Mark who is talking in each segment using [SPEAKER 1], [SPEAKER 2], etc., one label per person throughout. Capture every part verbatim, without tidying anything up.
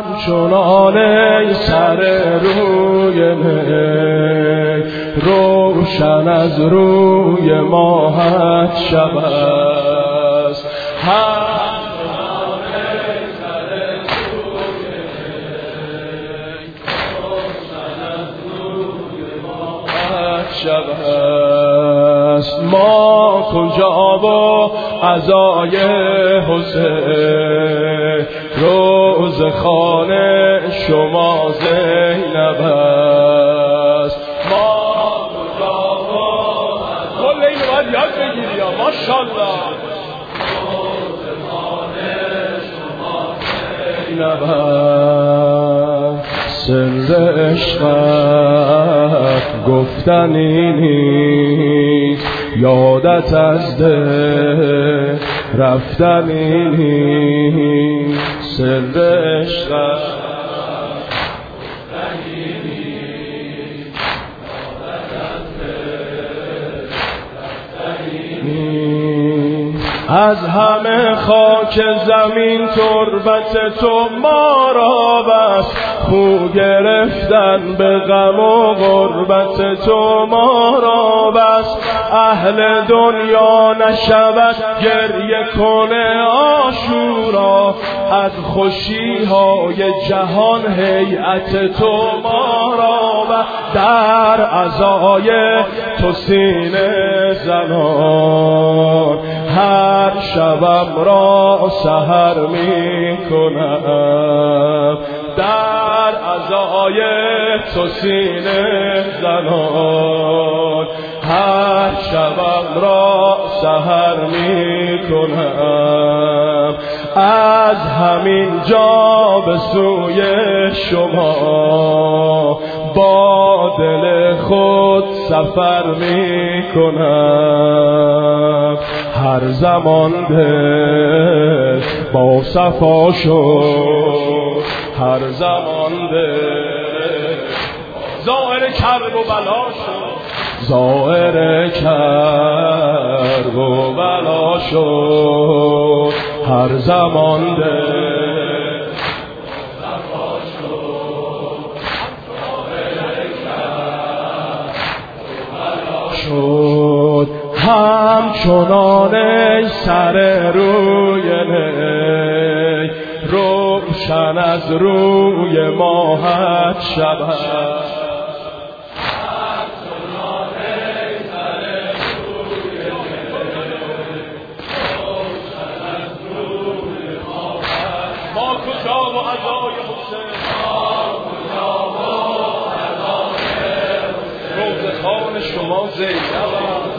[SPEAKER 1] همچنان ای سر روی می روشن از روی ماهت شب است. همچنان ای سر روی می روشن از روی ماهت شب است. ما کجا و عزای حسین روز خانه شما زینب است. ما کجا و کل این باید یاد بگیری یا ماشاءالله. روز خانه شما زینب است. سر عشقت گفتنی نیست، یادت از ده رفتنی نیست. سر عشقت گفتنی نیست، یادت از ده رفتنی نیست. از همه خاک زمین تربت تو ما را بس، خو گرفتن به غم و غربت تو ما را بس. اهل دنیا نشود گریه کنه عاشورا، از خوشی های جهان هیئت تو ما را بس. در عزای تو سینه زنان هر شبم را سحر می کنم. در عزای تو سینه زنان هر شبم را سحر می کنم. از همین جا به سوی شما با دل خود سفر می کنم. هر زمان دل با صفا شد، هر زمان دل ظاهر کرب و بلا شد، ظاهر کرب و بلا شد. هر زمان دل صفا شد، ظاهر کرب و بلا شد. همچنان ای سر روی نی روشن از روی ماهت شب است. ما کجا و عزای حسین، روز خان شما زینب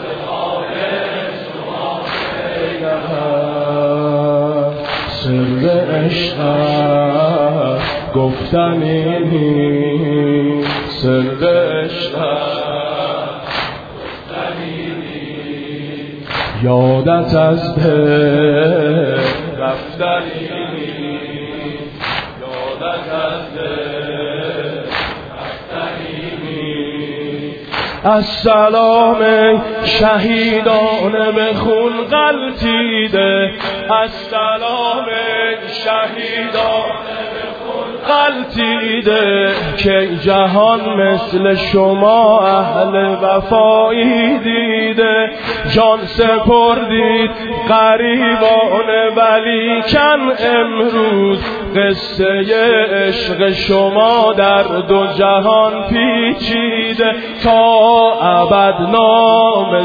[SPEAKER 1] سر عشقت گفتنی نیست، سر عشقت گفتنی نیست. یادت از دل رفتنی نیست، یادت از دل رفتنی نیست. السلام شهیدان به خون غلطیده، السلام شهیدان به خون غلطیده. که جهان مثل شما اهل وفایی دیده. جان سپردید غریبان ولیکن امروز قصه عشق شما در دو جهان پیچیده. تا ابد نام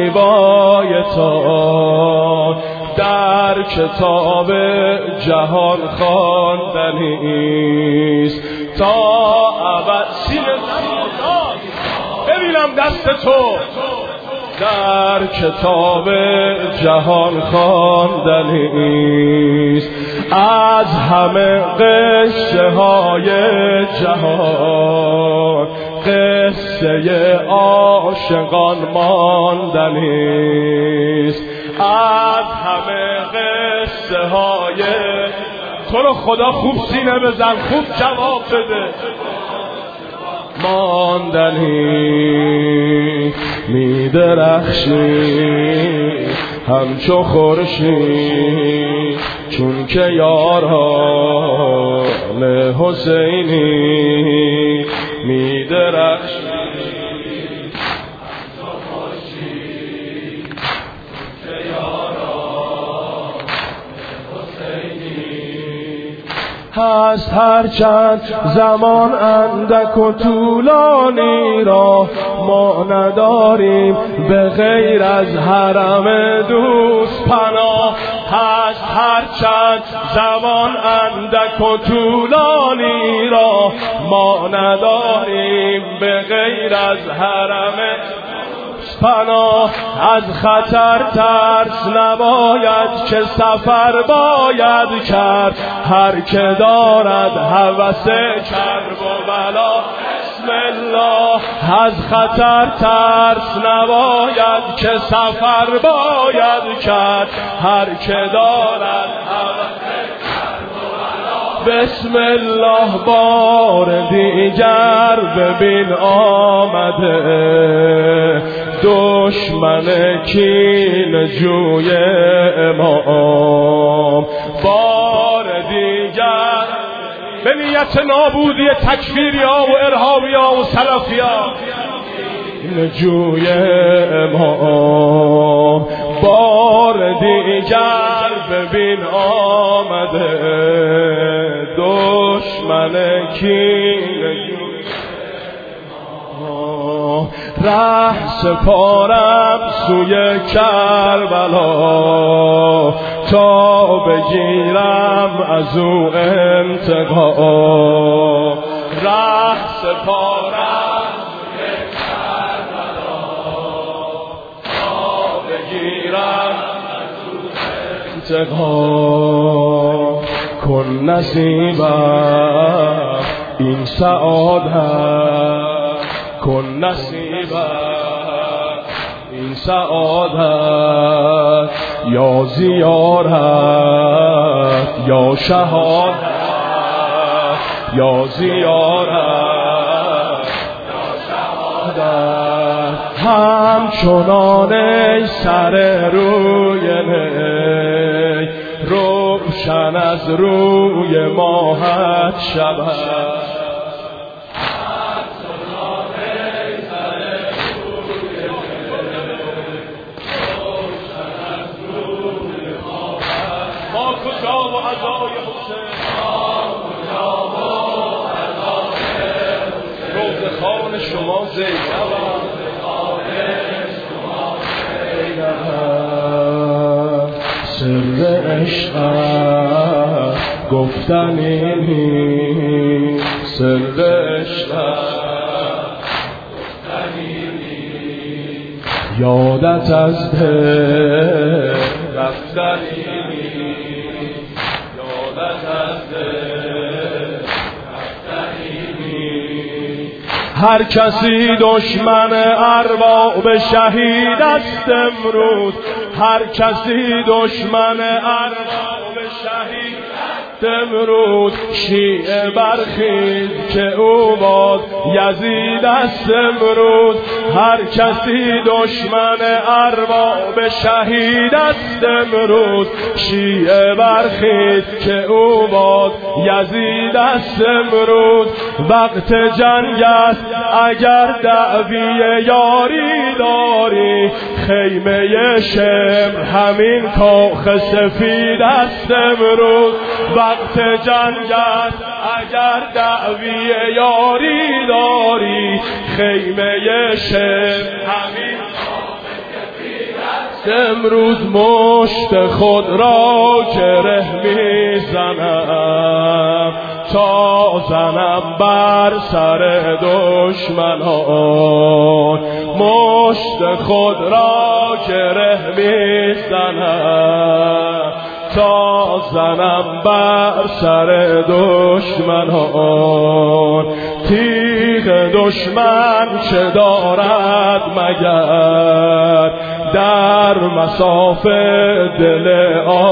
[SPEAKER 1] زیبایتان در کتاب جهان خواندنی است. تا ابد سینه ببینم دست تو در کتاب جهان خواندنی است. از همه قصه های جهان قصه عاشقان ماندنی است. از همه قصه های تو رو خدا خوب سینه بزن، خوب جواب بده. ماندنی می درخشی همچو خورشید، چون که یاران حسینی میدرخش هست هرچند زمان اندک و طولانی را ما نداریم به غیر از حرم دوست پناه. هست هرچند زمان اندک و طولانی را ما نداریم به غیر از حرم پناه. از خطر ترس نباید که سفر باید کرد، هر که دارد هوس کرب و بلا بسم الله. از خطر ترس نباید که سفر باید کرد، هر که دارد هوس بسم الله. بار دیگر ببین آمده دشمن کین جوی امام. بار دیگر به نیت نابودی تکفیری ها و ارهابی ها و سلفی ها جوی امام. بار دیگر ببین آمده دشمن کین ره سپارم سوی کربلا تا بگیرم از او انتقام. ره سپارم سوی کربلا تا بگیرم از او انتقام. کن نصیبم این سعادت، کن نصیبم این سعادت، یا زیارت یا شهادت، یا زیارت یا شهادت. همچنان ای سر روی نی روشن از روی ماهت شود. شما زینب سر عشقت گفتنی نیست، سر عشقت گفتنی نیست، یادت از دل رفتنی نیست، یادت از دل رفتنی نیست. هر کسی دشمن ارباب شهید است امروز، هر کسی دشمن ارباب شهید است امروز. شیعه برخیز که او باز یزید است امروز، هر کسی دشمن ارباب شهید است امروز. شیعه برخیز که او باز یزید است امروز. وقت جنگ است اگر دعوی یاری داری، خیمه شمر همین کاخ سفید است امروز. وقت جنگ است اگر دعوی یاری داری، خیمه شمر همین کاخ سفید است امروز. مشت خود را گره میزنم تا زنم بر سر دشمنان، مشت خود را گره میزنم تا زنم بر سر دشمنان. تیغ دشمن چه دارد مگر در مساف دل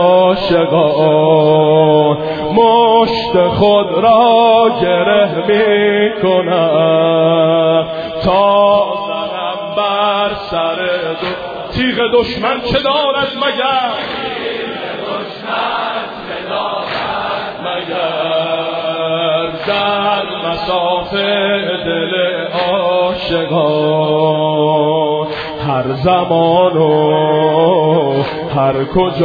[SPEAKER 1] عاشقان، مشت خود را گره می کنم تا زنم بر سر دو. تیغ دشمن چه دارد مگر، تیغ دشمن چه دارد مگر در مسافه دل عاشقان. هر زمان و هر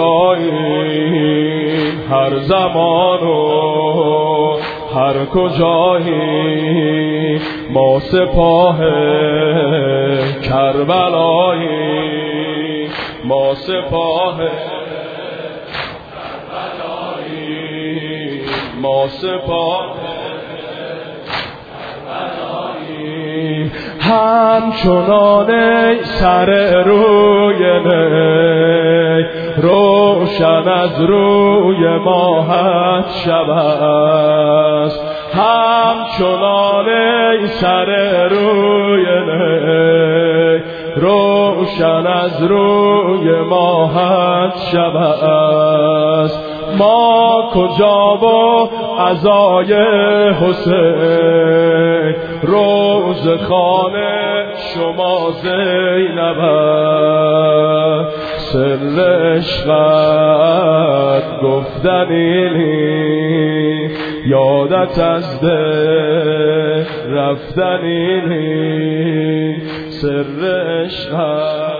[SPEAKER 1] کجایی، هر زمان و هر کجایی، ما سپاه کربلایی، ما سپاه کربلایی، ما سپاه کربلایی. همچنان ای سر روی نی، روشن از روی ماهت شب است. همچنان ای سر روی نی، روشن از روی ماهت شب است. ما کجا و عزای حسین، روز خانه شما زینب است. سر عشقت گفتنی نی، یادت از دل رفتنی نی. سر عشقت